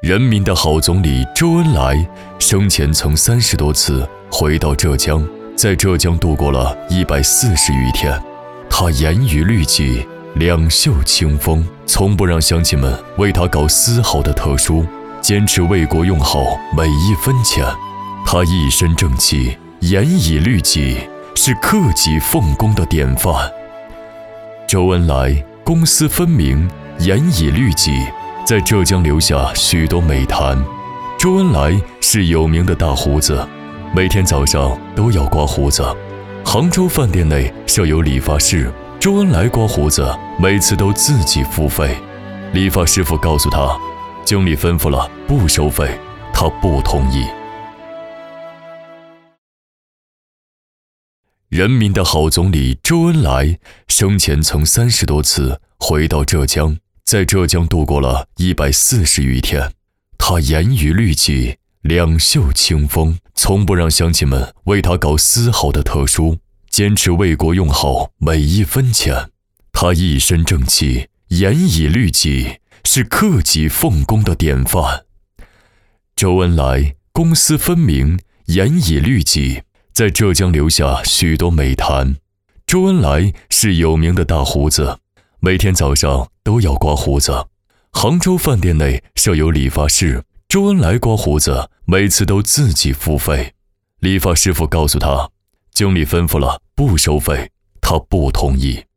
人民的好总理周恩来生前曾30多次回到浙江，在浙江度过了140余天。他严于律己，两袖清风，从不让乡亲们为他搞丝毫的特殊，坚持为国用好每一分钱。他一身正气，严以律己，是克己奉公的典范。周恩来公私分明，严以律己，在浙江留下许多美谈。周恩来是有名的大胡子，每天早上都要刮胡子。杭州饭店内设有理发室，周恩来刮胡子每次都自己付费。理发师傅告诉他，经理吩咐了不收费，他不同意。人民的好总理周恩来生前曾30多次回到浙江，在浙江度过了140余天。他严于律己，两袖清风，从不让乡亲们为他搞丝毫的特殊，坚持为国用好每一分钱。他一身正气，严以律己，是克己奉公的典范。周恩来公私分明，严以律己，在浙江留下许多美谈。周恩来是有名的大胡子，每天早上都要刮胡子。杭州饭店内设有理发室，周恩来刮胡子每次都自己付费。理发师傅告诉他，经理吩咐了不收费，他不同意。